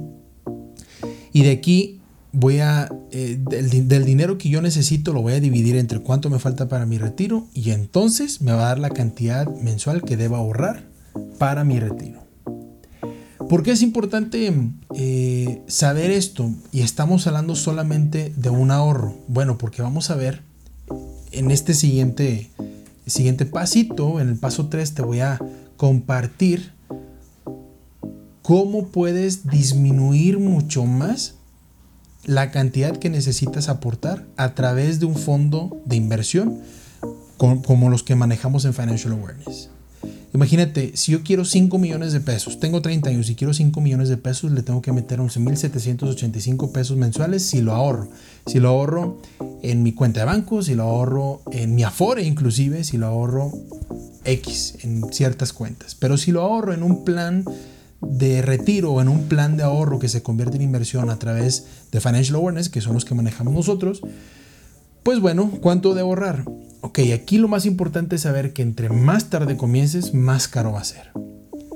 Y de aquí voy a, eh, del, del dinero que yo necesito lo voy a dividir entre cuánto me falta para mi retiro y entonces me va a dar la cantidad mensual que debo ahorrar para mi retiro. ¿Por qué es importante eh, saber esto? Y estamos hablando solamente de un ahorro. Bueno, porque vamos a ver en este siguiente, siguiente pasito, en el paso tres, te voy a compartir cómo puedes disminuir mucho más la cantidad que necesitas aportar a través de un fondo de inversión como, como los que manejamos en Financial Awareness. Imagínate, si yo quiero cinco millones de pesos, tengo treinta años y quiero cinco millones de pesos, le tengo que meter once mil setecientos ochenta y cinco pesos mensuales si lo ahorro. Si lo ahorro en mi cuenta de banco, si lo ahorro en mi Afore inclusive, si lo ahorro X en ciertas cuentas. Pero si lo ahorro en un plan de retiro o en un plan de ahorro que se convierte en inversión a través de Financial Awareness, que son los que manejamos nosotros, pues bueno, ¿cuánto debo ahorrar? Ok, aquí lo más importante es saber que entre más tarde comiences, más caro va a ser.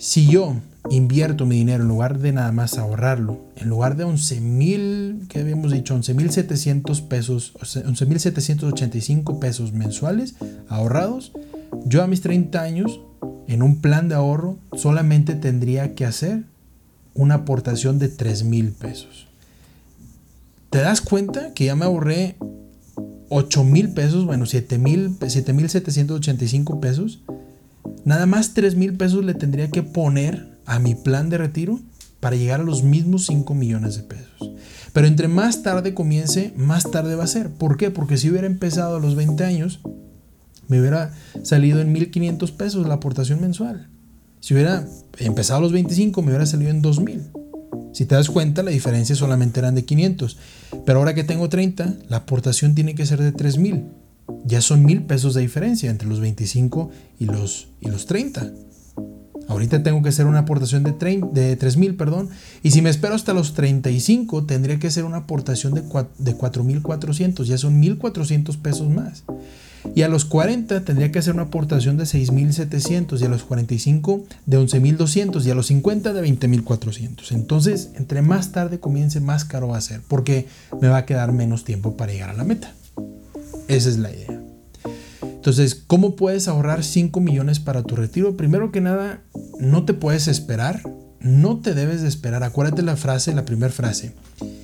Si yo invierto mi dinero en lugar de nada más ahorrarlo, en lugar de once mil, ¿qué habíamos dicho? once mil setecientos pesos, once mil setecientos ochenta y cinco pesos mensuales ahorrados, yo a mis treinta años, en un plan de ahorro, solamente tendría que hacer una aportación de tres mil pesos. ¿Te das cuenta que ya me ahorré ocho mil pesos? Bueno, siete mil setecientos ochenta y cinco pesos. Nada más tres mil pesos le tendría que poner a mi plan de retiro para llegar a los mismos cinco millones de pesos. Pero entre más tarde comience, más tarde va a ser. ¿Por qué? Porque si hubiera empezado a los veinte años, me hubiera salido en mil quinientos pesos la aportación mensual. Si hubiera empezado a los veinticinco, me hubiera salido en dos mil. Si te das cuenta, la diferencia solamente eran de quinientos. Pero ahora que tengo treinta, la aportación tiene que ser de tres mil. Ya son mil pesos de diferencia entre los veinticinco y los, y los treinta. Ahorita tengo que hacer una aportación de, de tres mil, perdón. Y si me espero hasta los treinta y cinco, tendría que hacer una aportación de, de cuatro mil cuatrocientos. Ya son mil cuatrocientos pesos más. Y a los cuarenta tendría que hacer una aportación de seis mil setecientos, y a los cuarenta y cinco de once mil doscientos, y a los cincuenta de veinte mil cuatrocientos. Entonces, entre más tarde comience, más caro va a ser, porque me va a quedar menos tiempo para llegar a la meta. Esa es la idea. Entonces, ¿cómo puedes ahorrar cinco millones para tu retiro? Primero que nada, no te puedes esperar, no te debes de esperar. Acuérdate la frase, la primera frase.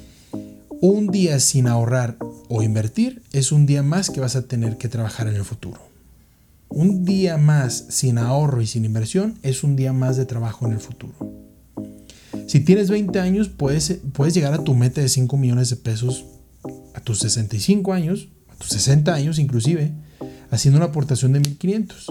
Un día sin ahorrar o invertir es un día más que vas a tener que trabajar en el futuro. Un día más sin ahorro y sin inversión es un día más de trabajo en el futuro. Si tienes veinte años, puedes, puedes llegar a tu meta de cinco millones de pesos a tus sesenta y cinco años, a tus sesenta años inclusive, haciendo una aportación de mil quinientos.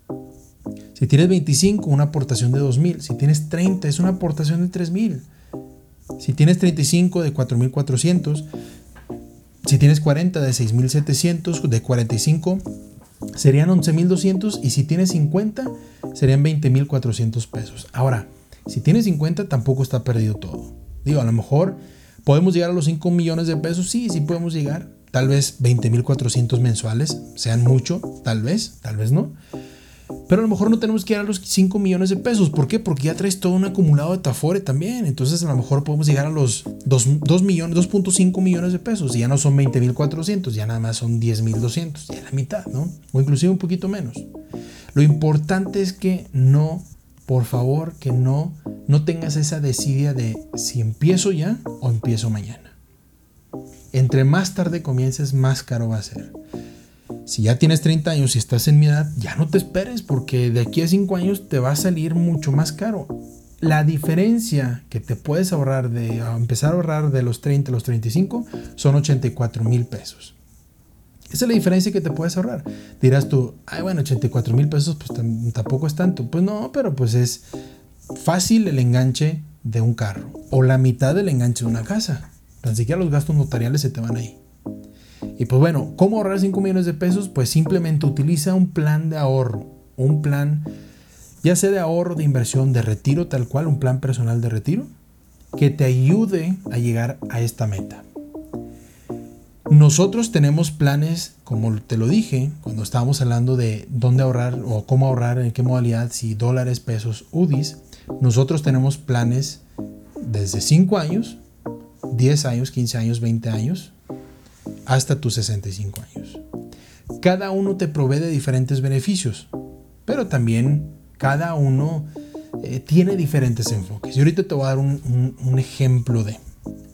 Si tienes veinticinco, una aportación de dos mil. Si tienes treinta, es una aportación de tres mil. Si tienes treinta y cinco, de cuatro mil cuatrocientos. Si tienes cuarenta, de seis mil setecientos. De cuarenta y cinco, serían once mil doscientos. Y si tienes cincuenta, serían veinte mil cuatrocientos pesos. Ahora, si tienes cincuenta, tampoco está perdido todo. Digo, a lo mejor podemos llegar a los cinco millones de pesos. Sí, sí podemos llegar. Tal vez veinte mil cuatrocientos mensuales sean mucho. Tal vez, tal vez no. Pero a lo mejor no tenemos que llegar a los cinco millones de pesos. ¿Por qué? Porque ya traes todo un acumulado de Tafore también. Entonces a lo mejor podemos llegar a los dos millones, dos punto cinco millones de pesos. Y ya no son veinte mil cuatrocientos, ya nada más son diez mil doscientos. Ya la mitad, ¿no? O inclusive un poquito menos. Lo importante es que no, por favor, que no, no tengas esa desidia de si empiezo ya o empiezo mañana. Entre más tarde comiences, más caro va a ser. Si ya tienes treinta años y estás en mi edad, ya no te esperes, porque de aquí a cinco años te va a salir mucho más caro. La diferencia que te puedes ahorrar de a empezar a ahorrar de los treinta a los treinta y cinco son ochenta y cuatro mil pesos. Esa es la diferencia que te puedes ahorrar. Dirás tú, ay, bueno, ochenta y cuatro mil pesos, pues t- tampoco es tanto. Pues no, pero pues es fácil el enganche de un carro o la mitad del enganche de una casa. Tan siquiera los gastos notariales se te van ahí. Y pues bueno, ¿cómo ahorrar cinco millones de pesos? Pues simplemente utiliza un plan de ahorro, un plan ya sea de ahorro, de inversión, de retiro, tal cual, un plan personal de retiro que te ayude a llegar a esta meta. Nosotros tenemos planes, como te lo dije, cuando estábamos hablando de dónde ahorrar o cómo ahorrar, en qué modalidad, si dólares, pesos, U D Is. Nosotros tenemos planes desde cinco años, diez años, quince años, veinte años, hasta tus sesenta y cinco años. Cada uno te provee de diferentes beneficios, pero también cada uno eh, tiene diferentes enfoques. Y ahorita te voy a dar un, un, un ejemplo de.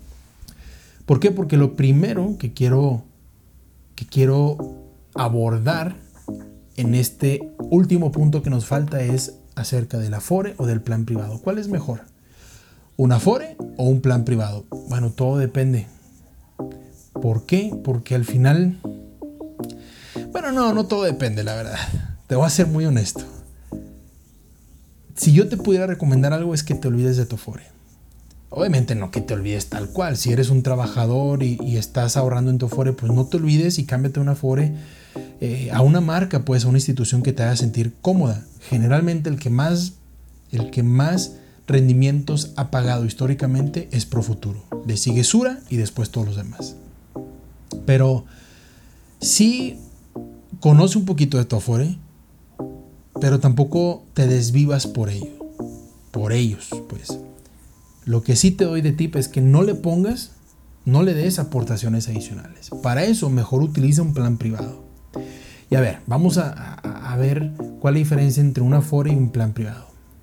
¿Por qué? Porque lo primero que quiero, que quiero abordar en este último punto que nos falta es acerca del Afore o del plan privado. ¿Cuál es mejor? ¿Un Afore o un plan privado? Bueno, todo depende. ¿Por qué? Porque al final, bueno, no, no todo depende, la verdad. Te voy a ser muy honesto. Si yo te pudiera recomendar algo es que te olvides de tu Afore. Obviamente no que te olvides tal cual. Si eres un trabajador y, y estás ahorrando en tu Afore, pues no te olvides y cámbiate un Afore eh, a una marca, pues a una institución que te haga sentir cómoda. Generalmente el que más, el que más rendimientos ha pagado históricamente es Profuturo. Le sigue Sura y después todos los demás. Pero sí conoce un poquito de tu Afore, pero tampoco te desvivas por ello. por ellos, pues. Lo que sí te doy de tip es que no le pongas, no le des aportaciones adicionales. Para eso, mejor utiliza un plan privado. Y a ver, vamos a, a, a ver cuál es la diferencia entre un Afore y un plan privado.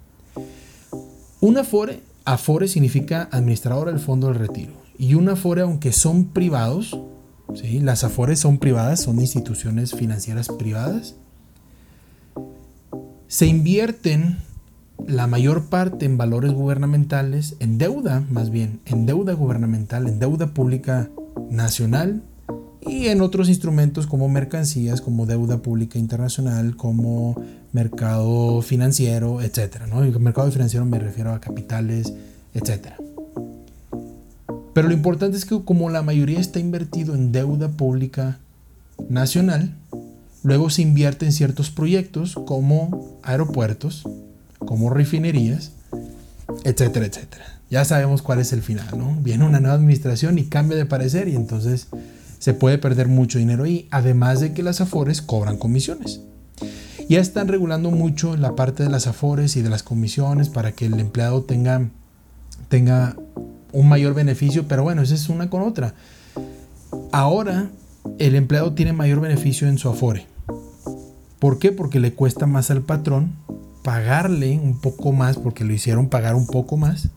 Un Afore, Afore significa administrador del fondo del retiro. Y un Afore, aunque son privados, ¿sí? Las Afores son privadas, son instituciones financieras privadas, se invierten la mayor parte en valores gubernamentales, en deuda más bien, en deuda gubernamental, en deuda pública nacional y en otros instrumentos como mercancías, como deuda pública internacional, como mercado financiero, etcétera, ¿no? El mercado financiero me refiero a capitales, etcétera. Pero lo importante es que como la mayoría está invertido en deuda pública nacional, luego se invierte en ciertos proyectos como aeropuertos, como refinerías, etcétera, etcétera. Ya sabemos cuál es el final, ¿no? Viene una nueva administración y cambia de parecer y entonces se puede perder mucho dinero ahí, además de que las Afores cobran comisiones. Ya están regulando mucho la parte de las Afores y de las comisiones para que el empleado tenga, tenga un mayor beneficio, pero bueno, esa es una con otra. Ahora el empleado tiene mayor beneficio en su Afore. ¿Por qué? Porque le cuesta más al patrón pagarle un poco más, porque lo hicieron pagar un poco más.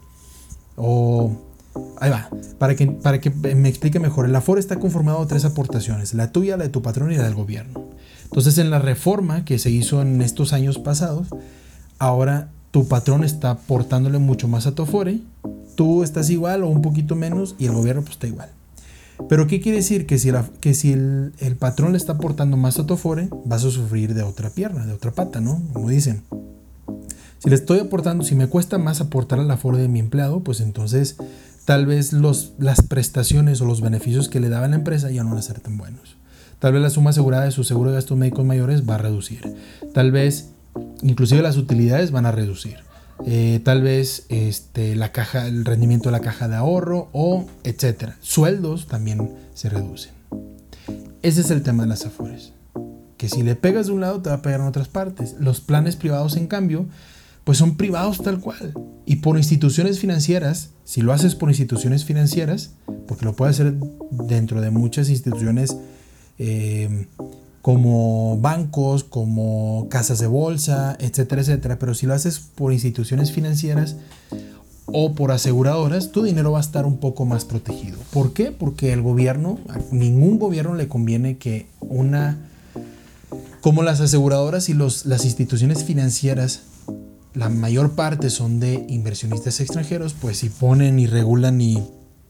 O ahí va, para que, para que me explique mejor. El Afore está conformado de tres aportaciones: la tuya, la de tu patrón y la del gobierno. Entonces, en la reforma que se hizo en estos años pasados, ahora tu patrón está aportándole mucho más a tu Afore, tú estás igual o un poquito menos y el gobierno pues está igual. Pero ¿qué quiere decir? Que si, la, que si el, el patrón le está aportando más a tu Afore, vas a sufrir de otra pierna, de otra pata, ¿no? Como dicen. Si le estoy aportando, si me cuesta más aportar al Afore de mi empleado, pues entonces tal vez los, las prestaciones o los beneficios que le daba la empresa ya no van a ser tan buenos. Tal vez la suma asegurada de su seguro de gastos médicos mayores va a reducir. Tal vez inclusive las utilidades van a reducir. Eh, tal vez este, la caja, el rendimiento de la caja de ahorro o etcétera. Sueldos también se reducen. Ese es el tema de las Afores. Que si le pegas de un lado te va a pegar en otras partes. Los planes privados, en cambio, pues son privados tal cual. Y por instituciones financieras, si lo haces por instituciones financieras, porque lo puedes hacer dentro de muchas instituciones eh, como bancos, como casas de bolsa, etcétera, etcétera. Pero si lo haces por instituciones financieras o por aseguradoras, tu dinero va a estar un poco más protegido. ¿Por qué? Porque el gobierno, a ningún gobierno le conviene que una, como las aseguradoras y los, las instituciones financieras, la mayor parte son de inversionistas extranjeros, pues si ponen y regulan y,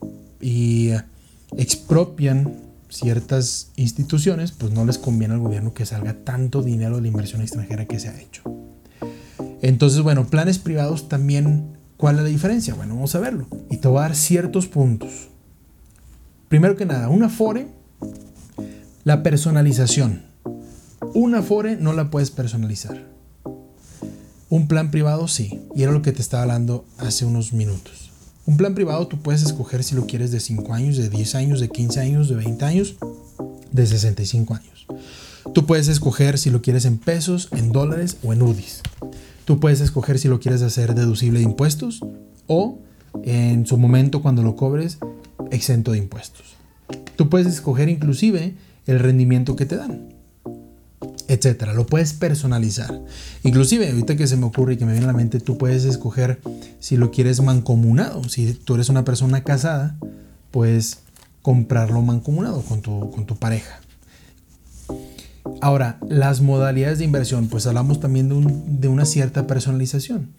y expropian ciertas instituciones, pues no les conviene al gobierno que salga tanto dinero de la inversión extranjera que se ha hecho. Entonces, bueno, planes privados también, ¿cuál es la diferencia? Bueno, vamos a verlo. Y te voy a dar ciertos puntos. Primero que nada, un Afore, la personalización. Un Afore no la puedes personalizar. Un plan privado sí, y era lo que te estaba hablando hace unos minutos. Un plan privado tú puedes escoger si lo quieres de cinco años, de diez años, de quince años, de veinte años, de sesenta y cinco años. Tú puedes escoger si lo quieres en pesos, en dólares o en U D Is. Tú puedes escoger si lo quieres hacer deducible de impuestos o en su momento cuando lo cobres exento de impuestos. Tú puedes escoger inclusive el rendimiento que te dan, etcétera. Lo puedes personalizar. Inclusive, ahorita que se me ocurre y que me viene a la mente, tú puedes escoger si lo quieres mancomunado. Si tú eres una persona casada, puedes comprarlo mancomunado con tu, con tu pareja. Ahora, las modalidades de inversión, pues hablamos también de, un, de una cierta personalización.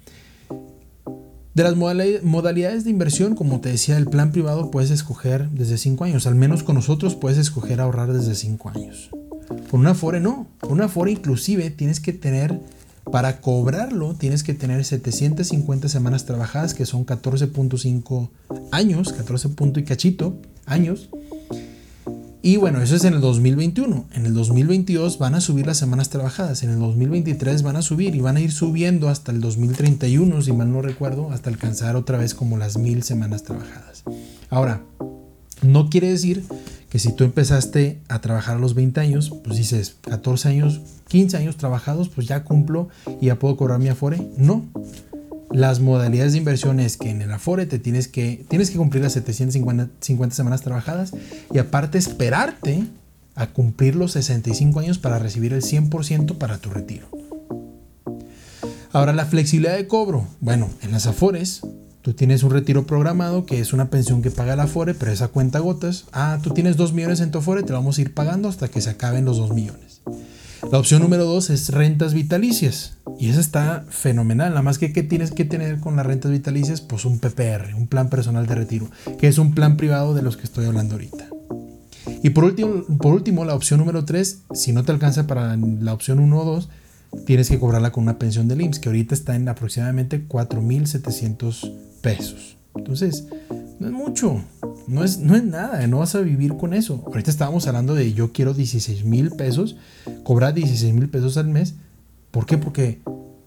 De las modalidades de inversión, como te decía, el plan privado puedes escoger desde cinco años. Al menos con nosotros puedes escoger ahorrar desde cinco años. Con una Afore no. Con una Afore inclusive tienes que tener, para cobrarlo, tienes que tener setecientas cincuenta semanas trabajadas, que son catorce punto cinco años, catorce punto y cachito años. Y bueno, eso es en el dos mil veintiuno. En el dos mil veintidós van a subir las semanas trabajadas. En el dos mil veintitrés van a subir y van a ir subiendo hasta el dos mil treinta y uno, si mal no recuerdo, hasta alcanzar otra vez como las mil semanas trabajadas. Ahora, no quiere decir que si tú empezaste a trabajar a los veinte años, pues dices catorce años, quince años trabajados, pues ya cumplo y ya puedo cobrar mi Afore. No. las modalidades de inversión es que en el Afore te tienes que, tienes que cumplir las setecientas cincuenta semanas trabajadas y aparte esperarte a cumplir los sesenta y cinco años para recibir el cien por ciento para tu retiro. Ahora, la flexibilidad de cobro. Bueno, en las Afores tú tienes un retiro programado que es una pensión que paga el Afore, pero esa cuenta gotas. Ah, tú tienes dos millones en tu Afore, te lo vamos a ir pagando hasta que se acaben los dos millones. La opción número dos es rentas vitalicias. Y esa está fenomenal. Nada más que ¿qué tienes que tener con las rentas vitalicias? Pues un P P R, un plan personal de retiro, que es un plan privado de los que estoy hablando ahorita. Y por último, por último la opción número tres, si no te alcanza para la opción uno o dos, tienes que cobrarla con una pensión del I M S S, que ahorita está en aproximadamente cuatro mil setecientos pesos. Entonces, no es mucho, no es, no es nada, no vas a vivir con eso. Ahorita estábamos hablando de yo quiero dieciséis mil pesos, cobrar dieciséis mil pesos al mes. ¿Por qué? Porque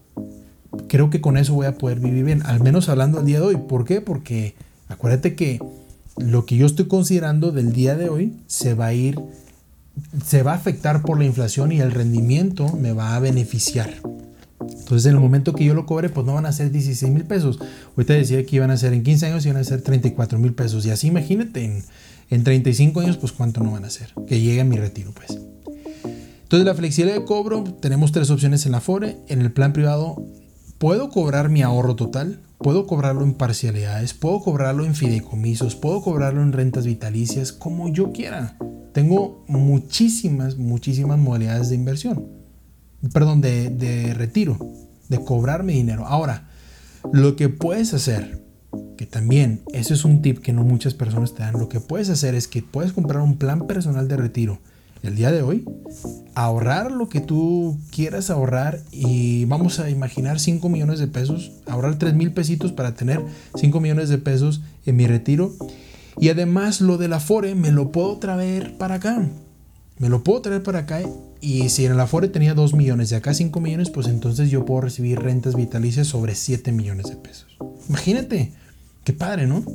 creo que con eso voy a poder vivir bien, al menos hablando al día de hoy. ¿Por qué? Porque acuérdate que lo que yo estoy considerando del día de hoy se va a ir, se va a afectar por la inflación y el rendimiento me va a beneficiar. Entonces, en el momento que yo lo cobre, pues no van a ser dieciséis mil pesos. Ahorita decía que iban a ser en quince años, iban a ser treinta y cuatro mil pesos. Y así imagínate, en, en treinta y cinco años, pues cuánto no van a ser. Que llegue a mi retiro, pues. Entonces, la flexibilidad de cobro, tenemos tres opciones en la Afore. En el plan privado, puedo cobrar mi ahorro total, puedo cobrarlo en parcialidades, puedo cobrarlo en fideicomisos, puedo cobrarlo en rentas vitalicias, como yo quiera. Tengo muchísimas, muchísimas modalidades de inversión. Perdón, de, de retiro, de cobrarme dinero. Ahora, lo que puedes hacer, que también, eso es un tip que no muchas personas te dan, lo que puedes hacer es que puedes comprar un plan personal de retiro el día de hoy, ahorrar lo que tú quieras ahorrar y vamos a imaginar cinco millones de pesos, ahorrar tres mil pesitos para tener cinco millones de pesos en mi retiro. Y además lo del Afore me lo puedo traer para acá, me lo puedo traer para acá y si en el Afore tenía dos millones y acá cinco millones, pues entonces yo puedo recibir rentas vitalicias sobre siete millones de pesos. Imagínate, qué padre, ¿no?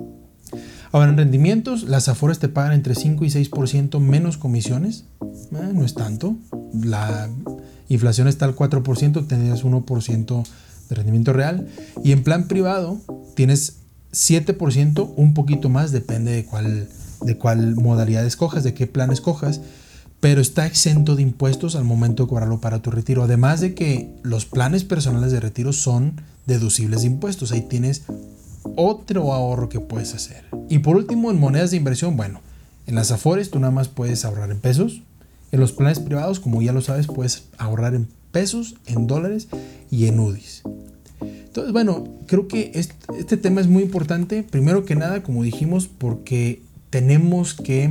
Ahora, en rendimientos, las Afores te pagan entre cinco y seis por ciento menos comisiones. Eh, no es tanto. La inflación está al cuatro por ciento, tendrías uno por ciento de rendimiento real. Y en plan privado tienes siete por ciento, un poquito más, depende de cuál, de cuál modalidad escojas, de qué plan escojas. Pero está exento de impuestos al momento de cobrarlo para tu retiro. Además de que los planes personales de retiro son deducibles de impuestos. Ahí tienes otro ahorro que puedes hacer. Y por último, en monedas de inversión, bueno, en las Afores tú nada más puedes ahorrar en pesos. En los planes privados, como ya lo sabes, puedes ahorrar en pesos, en dólares y en U D Is. Entonces, bueno, creo que este, este tema es muy importante. Primero que nada, como dijimos, porque tenemos que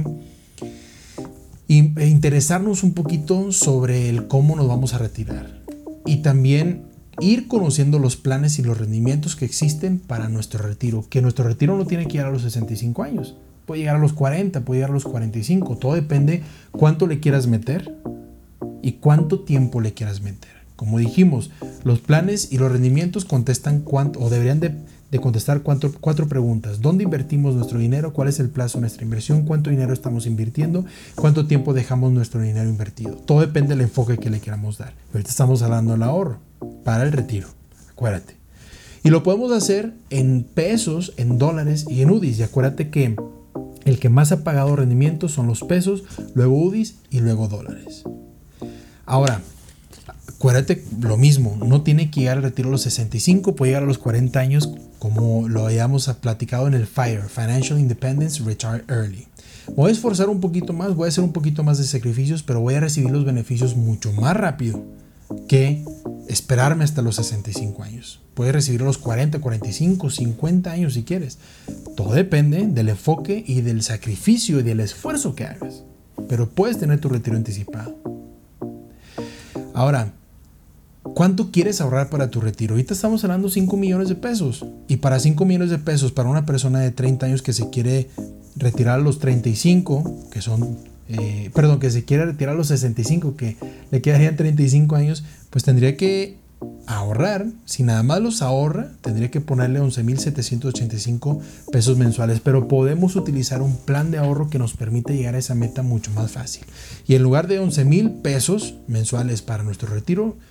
interesarnos un poquito sobre el cómo nos vamos a retirar. Y también ir conociendo los planes y los rendimientos que existen para nuestro retiro, que nuestro retiro no tiene que llegar a los sesenta y cinco años, puede llegar a los cuarenta, puede llegar a los cuarenta y cinco, todo depende cuánto le quieras meter y cuánto tiempo le quieras meter. Como dijimos, los planes y los rendimientos contestan cuánto, o deberían de, de contestar cuatro, cuatro preguntas: ¿dónde invertimos nuestro dinero? ¿Cuál es el plazo de nuestra inversión? ¿Cuánto dinero estamos invirtiendo? ¿Cuánto tiempo dejamos nuestro dinero invertido? Todo depende del enfoque que le queramos dar. Ahorita estamos hablando del ahorro para el retiro, acuérdate. Y lo podemos hacer en pesos, en dólares y en U D Is. Y acuérdate que el que más ha pagado rendimientos son los pesos, luego U D Is y luego dólares. Ahora, acuérdate lo mismo, no tiene que llegar al retiro a los sesenta y cinco, puede llegar a los cuarenta años, como lo habíamos platicado en el FIRE, Financial Independence Retire Early. Voy a esforzar un poquito más, voy a hacer un poquito más de sacrificios, pero voy a recibir los beneficios mucho más rápido que esperarme hasta los sesenta y cinco años. Puedes recibir a los cuarenta, cuarenta y cinco, cincuenta años si quieres. Todo depende del enfoque y del sacrificio y del esfuerzo que hagas. Pero puedes tener tu retiro anticipado. Ahora, ¿cuánto quieres ahorrar para tu retiro? Ahorita estamos hablando de cinco millones de pesos. Y para cinco millones de pesos, para una persona de treinta años que se quiere retirar a los treinta y cinco, que son, eh, perdón, que se quiere retirar a los sesenta y cinco, que le quedarían treinta y cinco años, pues tendría que ahorrar. Si nada más los ahorra, tendría que ponerle once mil setecientos ochenta y cinco pesos mensuales. Pero podemos utilizar un plan de ahorro que nos permite llegar a esa meta mucho más fácil. Y en lugar de once mil pesos mensuales para nuestro retiro,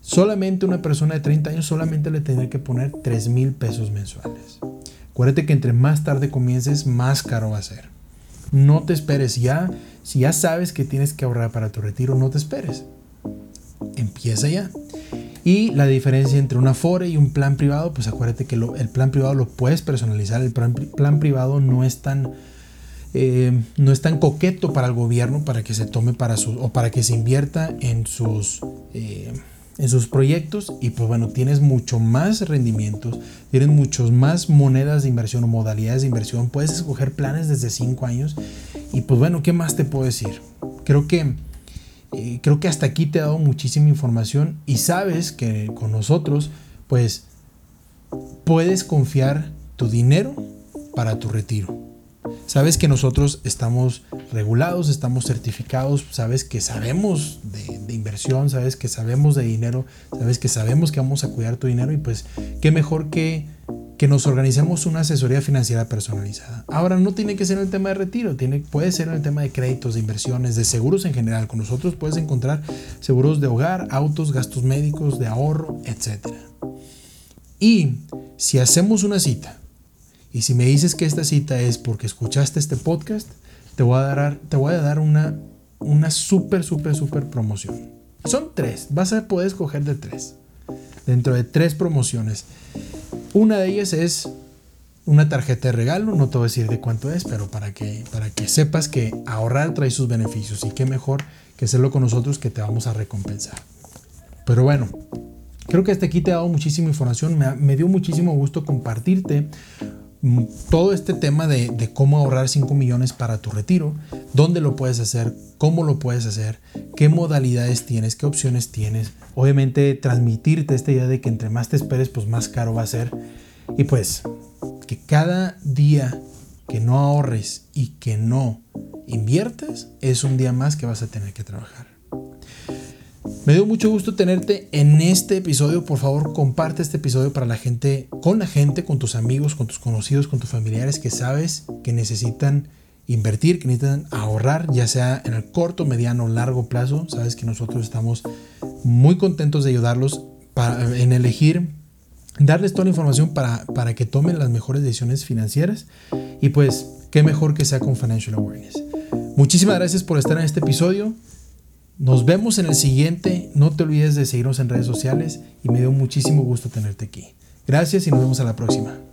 solamente una persona de treinta años solamente le tendría que poner tres mil pesos mensuales. Acuérdate que entre más tarde comiences, más caro va a ser. No te esperes ya. Si ya sabes que tienes que ahorrar para tu retiro, no te esperes. Empieza ya. Y la diferencia entre un Afore y un plan privado, pues acuérdate que lo, el plan privado lo puedes personalizar. El plan, plan privado no es tan eh, no es tan coqueto para el gobierno para que se tome para sus o para que se invierta en sus eh, en sus proyectos, y pues bueno, tienes mucho más rendimientos, tienes muchos más monedas de inversión o modalidades de inversión, puedes escoger planes desde cinco años y pues bueno, ¿qué más te puedo decir? Creo que eh, creo que hasta aquí te he dado muchísima información y sabes que con nosotros pues puedes confiar tu dinero para tu retiro. Sabes que nosotros estamos regulados, estamos certificados, sabes que sabemos de, de inversión, sabes que sabemos de dinero, sabes que sabemos que vamos a cuidar tu dinero y pues qué mejor que, que nos organicemos una asesoría financiera personalizada. Ahora no tiene que ser en el tema de retiro, tiene, puede ser en el tema de créditos, de inversiones, de seguros en general. Con nosotros puedes encontrar seguros de hogar, autos, gastos médicos, de ahorro, etcétera. Y si hacemos una cita, y si me dices que esta cita es porque escuchaste este podcast, te voy a dar, te voy a dar una, una súper, súper, súper promoción. Son tres, vas a poder escoger de tres. Dentro de tres promociones. Una de ellas es una tarjeta de regalo, no te voy a decir de cuánto es, pero para que, para que sepas que ahorrar trae sus beneficios y qué mejor que hacerlo con nosotros, que te vamos a recompensar. Pero bueno, creo que hasta aquí te he dado muchísima información, me, me dio muchísimo gusto compartirte todo este tema de, de cómo ahorrar cinco millones para tu retiro, dónde lo puedes hacer, cómo lo puedes hacer, qué modalidades tienes, qué opciones tienes. Obviamente transmitirte esta idea de que entre más te esperes, pues más caro va a ser. Y pues que cada día que no ahorres y que no inviertes es un día más que vas a tener que trabajar. Me dio mucho gusto tenerte en este episodio. Por favor, comparte este episodio para la gente, con la gente, con tus amigos, con tus conocidos, con tus familiares que sabes que necesitan invertir, que necesitan ahorrar, ya sea en el corto, mediano o largo plazo. Sabes que nosotros estamos muy contentos de ayudarlos para, en elegir, darles toda la información para, para que tomen las mejores decisiones financieras. Y pues, qué mejor que sea con Financial Awareness. Muchísimas gracias por estar en este episodio. Nos vemos en el siguiente. No te olvides de seguirnos en redes sociales y me dio muchísimo gusto tenerte aquí. Gracias y nos vemos a la próxima.